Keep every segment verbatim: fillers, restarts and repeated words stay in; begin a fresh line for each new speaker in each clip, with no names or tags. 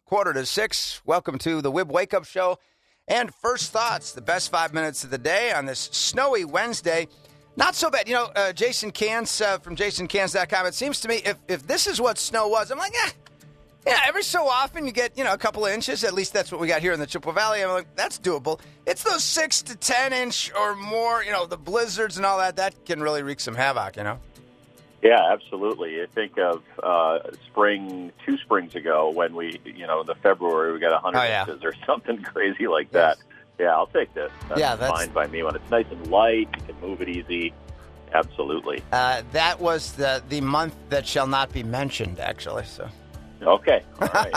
quarter to six. Welcome to the Wib Wake Up Show. And first thoughts, the best five minutes of the day on this snowy Wednesday. Not so bad. You know, uh, Jason Cans uh, from jason cans dot com, it seems to me if, if this is what snow was, I'm like, eh. Yeah, every so often you get, you know, a couple of inches. At least that's what we got here in the Chippewa Valley. I'm like, that's doable. It's those six to ten inch or more, you know, the blizzards and all that. That can really wreak some havoc, you know?
Yeah, absolutely. I think of uh, spring, two springs ago when we, you know, in the February we got one hundred
oh, yeah.
inches or something crazy like that. Yes. Yeah, I'll take this. That's,
yeah, that's
fine by me. When it's nice and light, you can move it easy. Absolutely.
Uh, that was the, the month that shall not be mentioned, actually, so...
Okay, all right.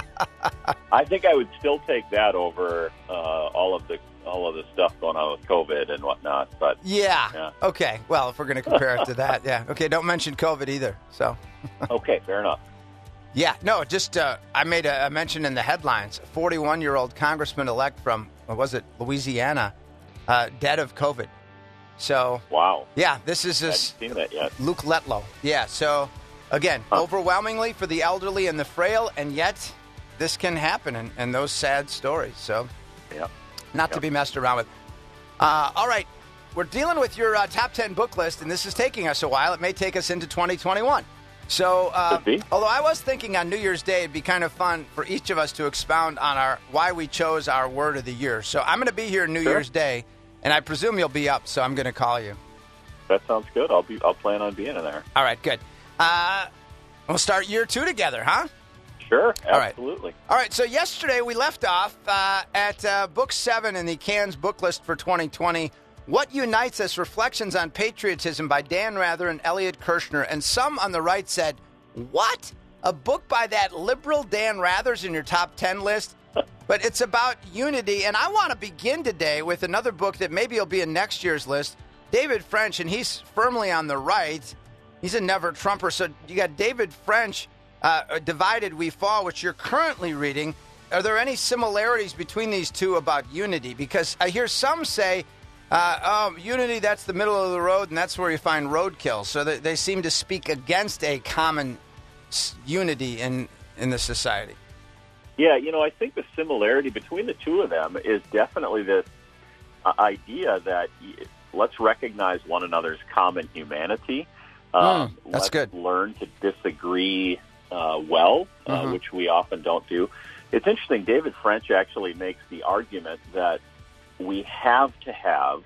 I think I would still take that over uh, all of the all of the stuff going on with COVID and whatnot. But
yeah,
yeah.
Okay. Well, if we're going to compare it to that, yeah. Okay, don't mention COVID either. So.
Okay, fair enough.
Yeah, no, just uh, I made a, a mention in the headlines. forty-one-year-old congressman-elect from what was it, Louisiana, uh, dead of COVID. So.
Wow.
Yeah, this is
this. I haven't seen that yet.
Luke Letlow. Yeah, so. Again, huh. overwhelmingly for the elderly and the frail, and yet this can happen, and, and those sad stories. So,
yeah.
not
yep.
to be messed around with. Uh, all right, we're dealing with your uh, top ten book list, and this is taking us a while. It may take us into twenty twenty-one. So, uh, although I was thinking on New Year's Day it'd be kind of fun for each of us to expound on our why we chose our word of the year. So I'm going to be here New
sure.
Year's Day, and I presume you'll be up, so I'm going to call you.
That sounds good. I'll be. I'll plan on being in there.
All right, good. Uh, we'll start year two together, huh?
Sure,
All right.
absolutely.
All right, so yesterday we left off uh, at uh, book seven in the Cans book list for twenty twenty, What Unites Us? Reflections on Patriotism by Dan Rather and Elliot Kirshner. And some on the right said, what? A book by that liberal Dan Rather's in your top ten list? But it's about unity, and I want to begin today with another book that maybe will be in next year's list, David French, and he's firmly on the right. He's a never-Trumper. So you got David French, uh, Divided We Fall, which you're currently reading. Are there any similarities between these two about unity? Because I hear some say, uh, oh, unity, that's the middle of the road, and that's where you find roadkill. So they, they seem to speak against a common unity in, in the society.
Yeah, you know, I think the similarity between the two of them is definitely this uh, idea that let's recognize one another's common humanity.
Um, mm, that's
let's
good.
Learn to disagree uh, well, uh,
mm-hmm.
which we often don't do. It's interesting. David French actually makes the argument that we have to have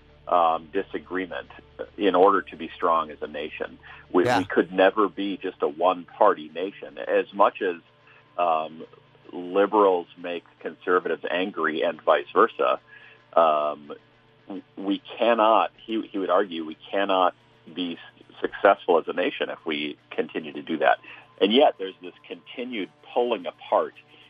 um, disagreement in order to be strong as a nation. We,
yeah.
we could never be just a one-party nation. As much as um, liberals make conservatives angry and vice versa, um, we cannot, he, he would argue, we cannot be successful as a nation if we continue to do that. And yet there's this continued pulling apart.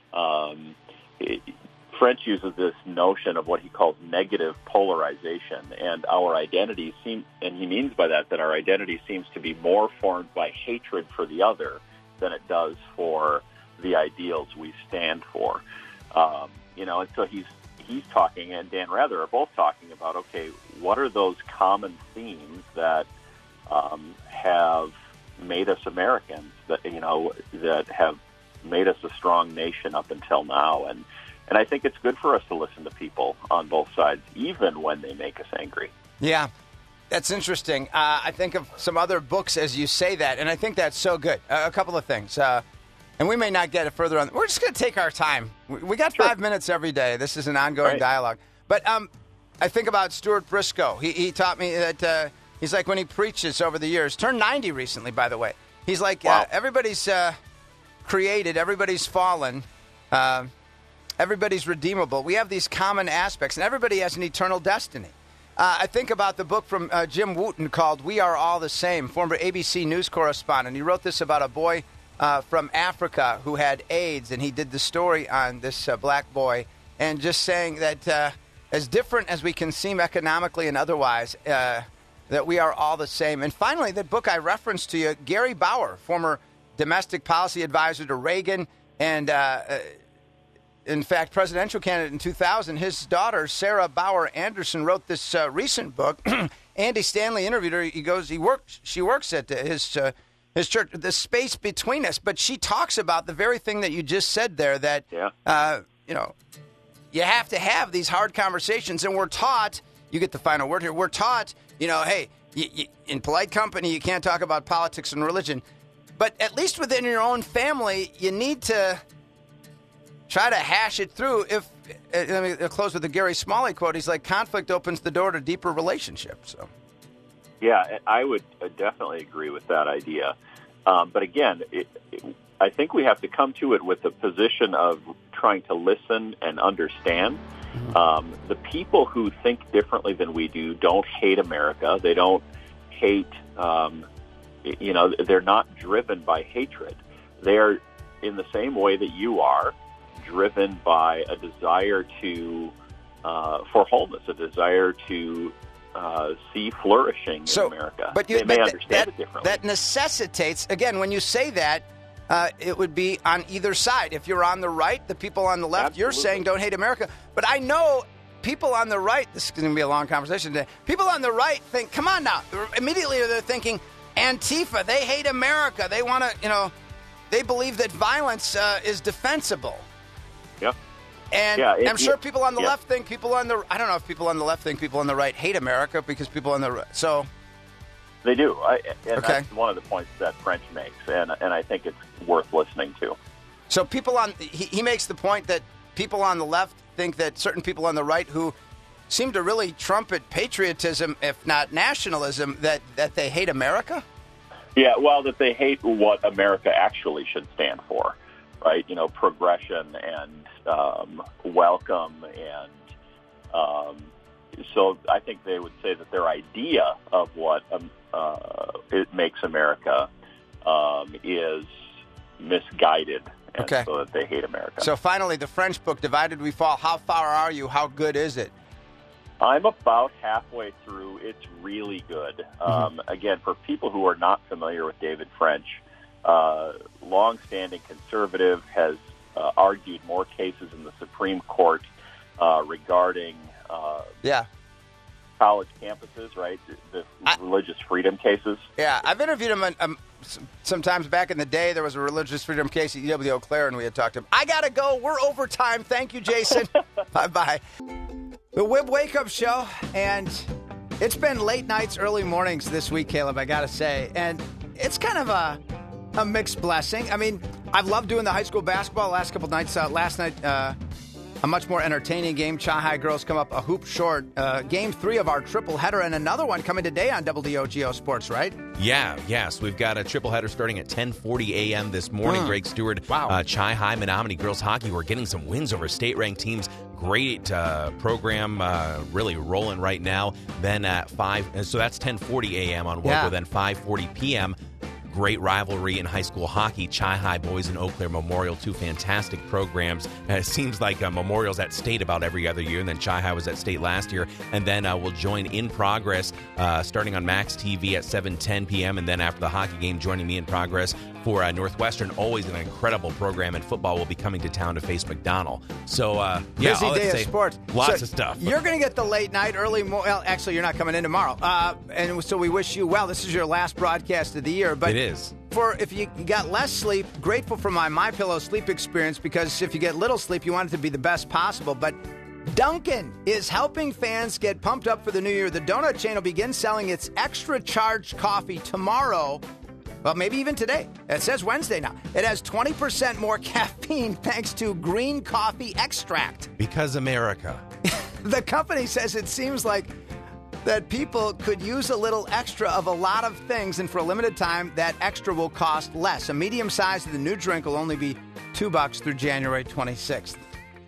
Um, it, French uses this notion of what he calls negative polarization, and our identity seems, and he means by that that our identity seems to be more formed by hatred for the other than it does for the ideals we stand for. Um, you know, and so he's he's talking, and Dan Rather are both talking about, okay, what are those common themes that Um, have made us Americans, that you know, that have made us a strong nation up until now, and and I think it's good for us to listen to people on both sides, even when they make us angry.
Yeah, that's interesting. Uh, I think of some other books as you say that, and I think that's so good. Uh, a couple of things, uh, and we may not get it further on. We're just going to take our time. We, we got
sure.
five minutes every day. This is an ongoing
right.
dialogue. But um, I think about Stuart Briscoe. He, he taught me that. Uh, He's like when he preaches over the years, turned ninety recently, by the way. He's like,
wow.
uh, everybody's uh, created, everybody's fallen, uh, everybody's redeemable. We have these common aspects, and everybody has an eternal destiny. Uh, I think about the book from uh, Jim Wooten called We Are All the Same, former A B C News correspondent. He wrote this about a boy uh, from Africa who had AIDS, and he did the story on this uh, black boy, and just saying that uh, as different as we can seem economically and otherwise, uh, that we are all the same. And finally, the book I referenced to you, Gary Bauer, former domestic policy advisor to Reagan, and uh, in fact, presidential candidate in two thousand. His daughter, Sarah Bauer Anderson, wrote this uh, recent book. Andy Stanley interviewed her. He goes, he works. She works at his uh, his church, the space between us. But she talks about the very thing that you just said there, that,
yeah.
uh, you know, you have to have these hard conversations. And we're taught, you get the final word here, we're taught, you know, hey, you, you, in polite company, you can't talk about politics and religion. But at least within your own family, you need to try to hash it through. If let me close with the Gary Smalley quote. He's like, conflict opens the door to deeper relationships. So,
yeah, I would definitely agree with that idea. Um, but again, it, it, I think we have to come to it with a position of trying to listen and understand. Mm-hmm. Um, the people who think differently than we do don't hate America. They don't hate, um, you know, they're not driven by hatred. They're in the same way that you are, driven by a desire to uh, for wholeness, a desire to uh, see flourishing
so,
in America.
But you,
they may
but
understand
that,
it differently.
That necessitates, again, when you say that, uh, it would be on either side. If you're on the right, the people on the left,
Absolutely.
You're saying don't hate America. But I know people on the right, this is going to be a long conversation today, people on the right think, come on now, immediately they're thinking, Antifa, they hate America. They want to, you know, they believe that violence uh, is defensible.
Yeah.
And
yeah, it,
I'm sure
it,
people on the
yeah.
left think people on the, I don't know if people on the left think people on the right hate America because people on the right, so.
They do. I, and
okay.
That's one of the points that French makes, and and I think it's worth listening to.
So people on, he, he makes the point that people on the left think that certain people on the right who seem to really trumpet patriotism, if not nationalism, that, that they hate America?
Yeah, well, that they hate what America actually should stand for. Right, you know, progression and um, welcome, and um, so I think they would say that their idea of what um, uh, it makes America um, is misguided, and
okay.
so that they hate America.
So finally, the French book, Divided We Fall. How far are you? How good is it?
I'm about halfway through. It's really good. Mm-hmm. Um, again, for people who are not familiar with David French, Uh, long-standing conservative, has uh, argued more cases in the Supreme Court uh, regarding uh,
yeah.
college campuses, right? The, the
I,
religious freedom cases.
Yeah, I've interviewed him um, sometimes back in the day. There was a religious freedom case at U W Eau Claire, and we had talked to him. I got to go. We're over time. Thank you, Jason. Bye-bye. The Wib Wake Up Show, and it's been late nights, early mornings this week, Caleb, I got to say. And it's kind of a... a mixed blessing. I mean, I've loved doing the high school basketball last couple nights. Uh, last night, uh, a much more entertaining game. Chi-High girls come up a hoop short. Uh, game three of our triple header, and another one coming today on W D O G O Sports, right?
Yeah, yes. We've got a triple header starting at ten forty a.m. this morning. Mm. Greg Stewart,
wow.
uh, Chi-High Menominee girls hockey. We're getting some wins over state-ranked teams. Great uh, program, uh, really rolling right now. Then at five, so that's ten forty a.m. on Woodville. Yeah. Then five forty p.m. Great rivalry in high school hockey. Chi-High boys and Eau Claire Memorial, two fantastic programs. And it seems like uh, Memorial's at state about every other year, and then Chi-High was at state last year. And then uh, we'll join In Progress uh, starting on Max T V at seven ten p.m. And then after the hockey game, joining me In Progress for uh, Northwestern. Always an incredible program, and football will be coming to town to face McDonell. So, uh, yeah,
busy day of sports.
Lots
so
of stuff.
You're going to get the late night, early mo- well, actually, you're not coming in tomorrow. Uh, and so we wish you well. This is your last broadcast of the year. But
it is.
For if you got less sleep, grateful for my MyPillow sleep experience, because if you get little sleep, you want it to be the best possible. But Dunkin' is helping fans get pumped up for the new year. The donut chain will begin selling its extra charged coffee tomorrow. Well, maybe even today. It says Wednesday now. It has twenty percent more caffeine thanks to green coffee extract.
Because America.
The company says it seems like that people could use a little extra of a lot of things, and for a limited time, that extra will cost less. A medium size of the new drink will only be two bucks through January twenty-sixth.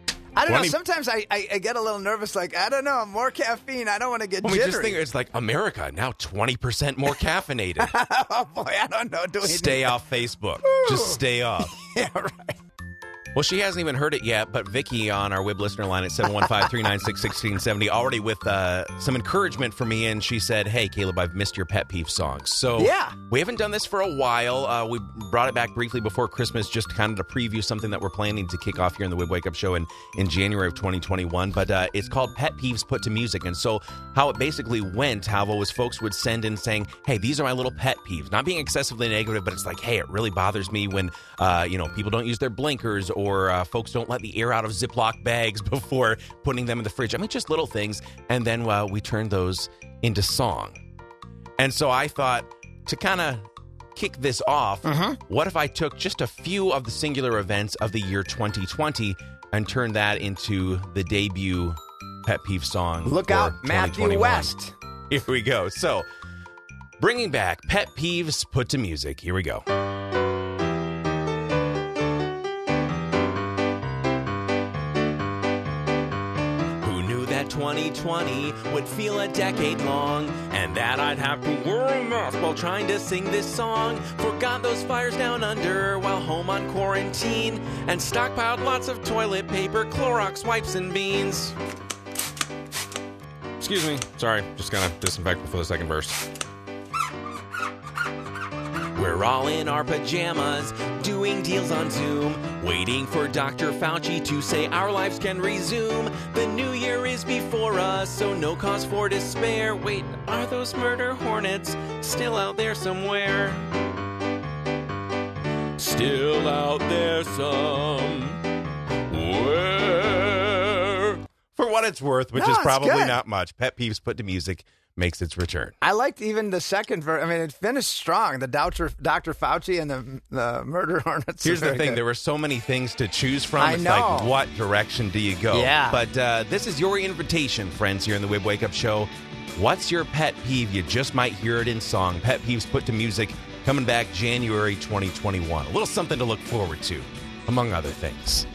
I don't know. Sometimes I, I, I get a little nervous, like, I don't know, more caffeine. I don't want to get
well,
jittery.
We just think it's like America, now twenty percent more caffeinated.
Oh, boy, I don't know. Do
stay off Facebook. Just stay off.
Yeah, right.
Well, she hasn't even heard it yet, but Vicky on our W I B listener line at seven one five, three nine six, one six seven zero already with uh, some encouragement for me, and she said, hey, Caleb, I've missed your pet peeve songs. So
yeah.
we haven't done this for a while. Uh, we brought it back briefly before Christmas just kind of to preview something that we're planning to kick off here in the W I B Wake Up Show in, in January of twenty twenty-one, but uh, it's called Pet Peeves Put to Music. And so how it basically went, Halvo, was folks would send in saying, hey, these are my little pet peeves. Not being excessively negative, but it's like, hey, it really bothers me when, uh, you know, people don't use their blinkers or uh, folks don't let the air out of Ziploc bags before putting them in the fridge. I mean, just little things. And then uh, we turned those into song. And so I thought, to kind of kick this off,
mm-hmm.
what if I took just a few of the singular events of the year twenty twenty and turned that into the debut pet peeve song?
Look out, Matthew West.
Here we go. So, bringing back pet peeves put to music. Here we go. twenty twenty would feel a decade long, and that I'd have to wear a mask while trying to sing this song. Forgot those fires down under while home on quarantine, and stockpiled lots of toilet paper, Clorox wipes, and beans. Excuse me. Sorry, just gonna disinfect before the second verse. We're all in our pajamas, doing deals on Zoom, waiting for Doctor Fauci to say our lives can resume. The new year is before us, so no cause for despair. Wait, are those murder hornets still out there somewhere? Still out there somewhere. For what it's worth, which
no,
is probably
good.
not much, Pet Peeves Put to Music makes its return.
I liked even the second verse. I mean, it finished strong. The Doctor Doctor Fauci and the the murder hornets.
Here's the thing:
good.
there were so many things to choose from.
I
it's
know.
like, what direction do you go?
Yeah.
But uh, this is your invitation, friends, here in the W I B Wake Up Show. What's your pet peeve? You just might hear it in song. Pet Peeves Put to Music, coming back January twenty twenty-one. A little something to look forward to, among other things.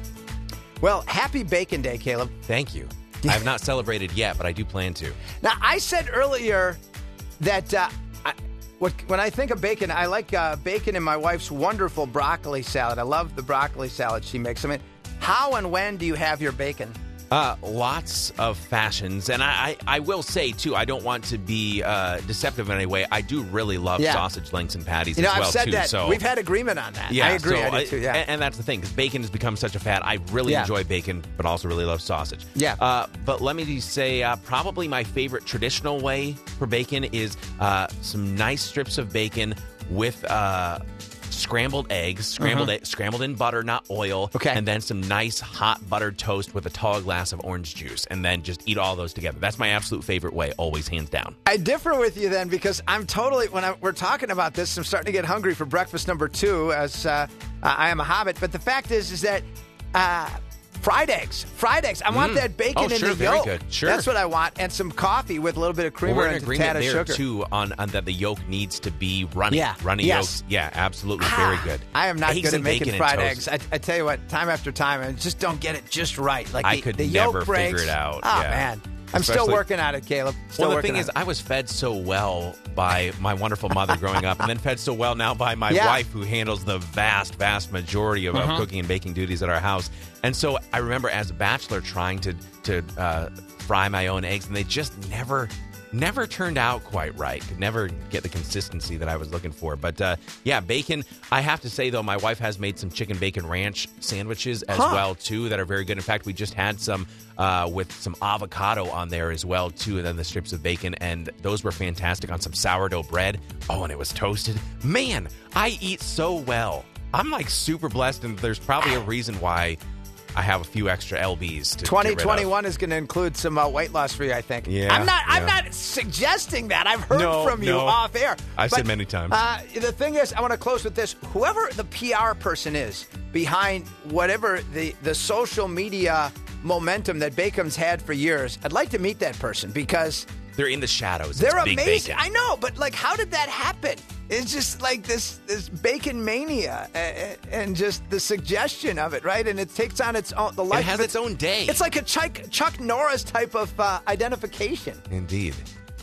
Well, happy Bacon Day, Caleb.
Thank you. I have not celebrated yet, but I do plan to.
Now, I said earlier that uh, I, what, when I think of bacon, I like uh, bacon in my wife's wonderful broccoli salad. I love the broccoli salad she makes. I mean, how and when do you have your bacon?
Uh, lots of fashions. And I, I, I will say, too, I don't want to be uh, deceptive in any way. I do really love
yeah.
sausage links and patties
you know,
as well,
I've said
too.
that.
So,
we've had agreement on that.
Yeah,
I agree.
So
I do, too, yeah.
And, and that's the thing, because bacon has become such a fad. I really
yeah.
enjoy bacon, but also really love sausage.
Yeah.
Uh, but let me just say, uh, probably my favorite traditional way for bacon is uh, some nice strips of bacon with... Uh, scrambled eggs, scrambled
Mhm.
egg, scrambled in butter, not oil.
Okay.
And then some nice hot buttered toast with a tall glass of orange juice. And then just eat all those together. That's my absolute favorite way, always, hands down.
I differ with you then because I'm totally, when I, we're talking about this, I'm starting to get hungry for breakfast number two as uh, I am a hobbit. But the fact is, is that uh, fried eggs, fried eggs. I want
Mm.
that bacon
Oh,
in
sure,
the
very
yolk.
good. Sure.
That's what I want. And some coffee with a little bit of creamer
Well, we're in
and a
agreement
tad of
there,
sugar.
too, on, on that the yolk needs to be runny.
Yeah.
Runny
Yes.
yolks. Yeah, absolutely.
Ah,
Very good.
I am not
Eggs
good at
and
making
bacon
fried
and
eggs.
toast.
I, I tell you what, time after time, I just don't get it just right. Like
I
the,
could
the
never
yolk breaks.
figure it out.
Oh,
Yeah.
man. I'm
Especially-
still working on it, Caleb. Still
Well, the
working
thing
on
is,
it.
I was fed so well by my wonderful mother growing up, and then fed so well now by my
Yeah.
wife, who handles the vast, vast majority of,
Uh-huh.
of cooking and baking duties at our house. And so I remember as a bachelor trying to to uh, fry my own eggs, and they just never, never turned out quite right. Could never get the consistency that I was looking for. But uh, yeah, bacon. I have to say though, my wife has made some chicken bacon ranch sandwiches as
Huh.
well too that are very good. In fact, we just had some uh, with some avocado on there as well too, and then the strips of bacon, and those were fantastic on some sourdough bread. Oh, and it was toasted. Man, I eat so well. I'm like super blessed, and there's probably a reason why I have a few extra L Bs to
twenty
get rid of.
twenty-one is going to include some uh, weight loss for you, I think.
Yeah,
I'm not. I'm
yeah.
not suggesting that. I've heard
No,
from you
no.
off air.
I've
But,
said many times.
Uh, the thing is, I want to close with this. Whoever the P R person is behind whatever the the social media momentum that Bacon's had for years, I'd like to meet that person because
They're in the shadows.
they're
It's big
amazing.
bacon.
I know, but like, how did that happen? It's just like this this bacon mania and, and just the suggestion of it, right? And it takes on its own the life.
It has
of
its own day.
It's like a Chuck, Chuck Norris type of uh, identification.
Indeed.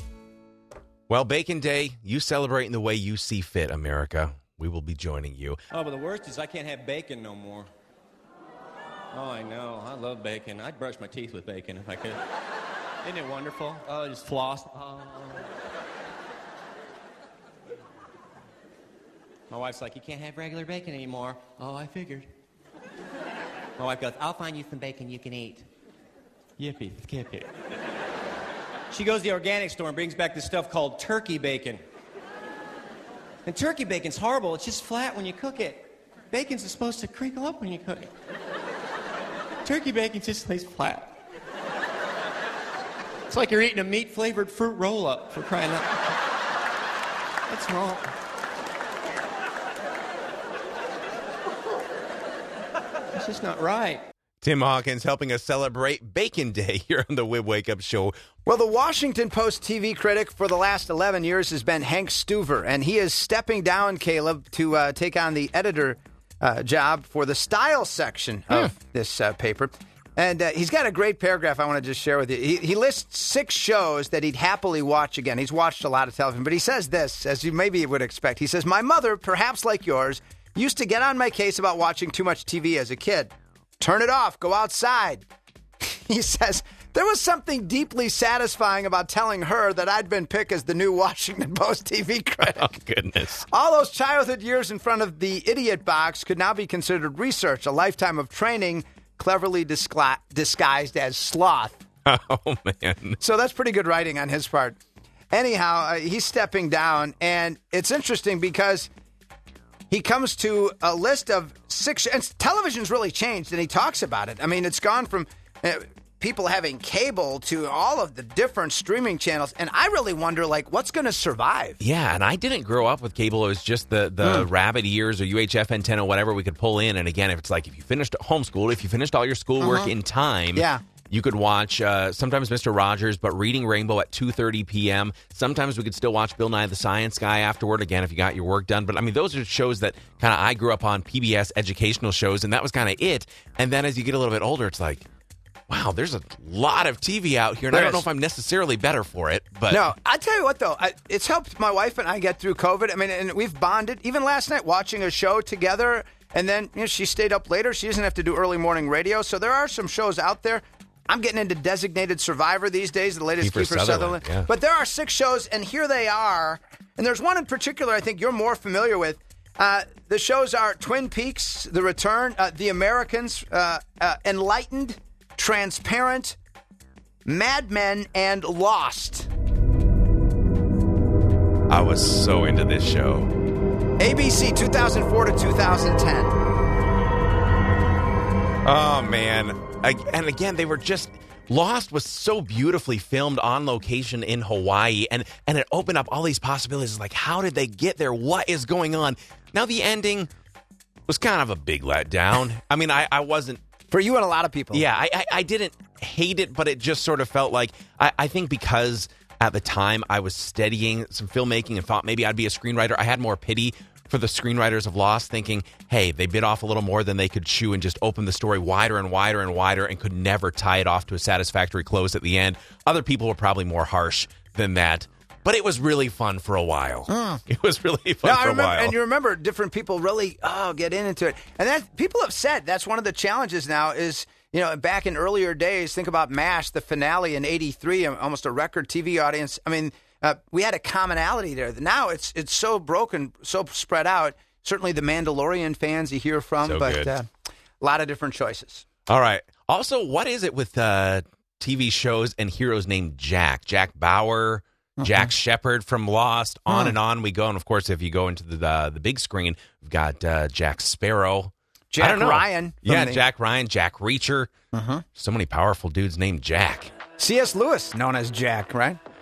Well, Bacon Day, you celebrate in the way you see fit, America. We will be joining you.
Oh, but the worst is I can't have bacon no more. Oh, I know. I love bacon. I'd brush my teeth with bacon if I could. Isn't it wonderful? Oh, just floss. Oh. My wife's like, you can't have regular bacon anymore. Oh, I figured. My wife goes, I'll find you some bacon you can eat. Yippee, skippy. She goes to the organic store and brings back this stuff called turkey bacon. And turkey bacon's horrible. It's just flat when you cook it. Bacon's supposed to crinkle up when you cook it. Turkey bacon just lays flat. It's like you're eating a meat-flavored fruit roll-up, for crying out loud. What's wrong? It's just not right.
Tim Hawkins helping us celebrate Bacon Day here on the Wib Wake Up Show.
Well, the Washington Post T V critic for the last eleven years has been Hank Stuver, and he is stepping down, Caleb, to uh, take on the editor uh, job for the style section of hmm. this uh, paper. And uh, he's got a great paragraph I want to just share with you. He, he lists six shows that he'd happily watch again. He's watched a lot of television, but he says this, as you maybe would expect. He says, my mother, perhaps like yours, used to get on my case about watching too much T V as a kid. Turn it off. Go outside. He says, there was something deeply satisfying about telling her that I'd been picked as the new Washington Post T V critic.
Oh, goodness.
All those childhood years in front of the idiot box could now be considered research, a lifetime of training cleverly disgla- disguised as sloth.
Oh, man.
So that's pretty good writing on his part. Anyhow, uh, he's stepping down, and it's interesting because he comes to a list of six, and television's really changed, and he talks about it. I mean, it's gone from uh, people having cable to all of the different streaming channels, and I really wonder, like, what's going to survive?
Yeah, and I didn't grow up with cable. It was just the, the mm. rabbit ears or U H F antenna, whatever we could pull in. And again, if it's like, if you finished homeschool, if you finished all your schoolwork uh-huh. in time,
yeah.
you could watch uh, sometimes Mister Rogers, but Reading Rainbow at two thirty p.m. Sometimes we could still watch Bill Nye the Science Guy afterward, again, if you got your work done. But, I mean, those are shows that kind of I grew up on, P B S educational shows, and that was kind of it. And then as you get a little bit older, it's like, wow, there's a lot of T V out here, and there I don't is. know if I'm necessarily better for it. But
no, I tell you what, though, I, it's helped my wife and I get through COVID. I mean, and we've bonded. Even last night, watching a show together, and then you know, she stayed up later. She doesn't have to do early morning radio, so there are some shows out there. I'm getting into Designated Survivor these days, the latest Kiefer, Kiefer Sutherland. Sutherland.
Yeah.
But there are six shows, and here they are. And there's one in particular I think you're more familiar with. Uh, the shows are Twin Peaks, The Return, uh, The Americans, uh, uh, Enlightened, Transparent, Mad Men, and Lost.
I was so into this show.
A B C, two thousand four to two thousand ten.
Oh, man. I, and again, they were just... Lost was so beautifully filmed on location in Hawaii, and, and it opened up all these possibilities. Like, how did they get there? What is going on? Now, the ending was kind of a big letdown. I mean, I, I wasn't...
For you and a lot of people.
Yeah, I, I, I didn't hate it, but it just sort of felt like... I, I think because at the time I was studying some filmmaking and thought maybe I'd be a screenwriter, I had more pity for the screenwriters of Lost, thinking, hey, they bit off a little more than they could chew and just opened the story wider and wider and wider and could never tie it off to a satisfactory close at the end. Other people were probably more harsh than that. But it was really fun for a while. Mm. It was really fun
no,
for
I remember,
a while.
And you remember different people really oh get into it. And that people have said that's one of the challenges now is, you know, back in earlier days, think about MASH, the finale in eighty-three, almost a record T V audience. I mean, uh, we had a commonality there. Now it's it's so broken, so spread out. Certainly the Mandalorian fans you hear from,
so
but uh, a lot of different choices.
All right. Also, what is it with uh, T V shows and heroes named Jack? Jack Bauer, uh-huh. Jack Shepherd from Lost, on huh. and on we go. And, of course, if you go into the uh, the big screen, we've got uh, Jack Sparrow.
Jack
I don't know.
Ryan.
Yeah,
the...
Jack Ryan, Jack Reacher.
Uh-huh.
So many powerful dudes named Jack.
C S. Lewis, known as Jack, right?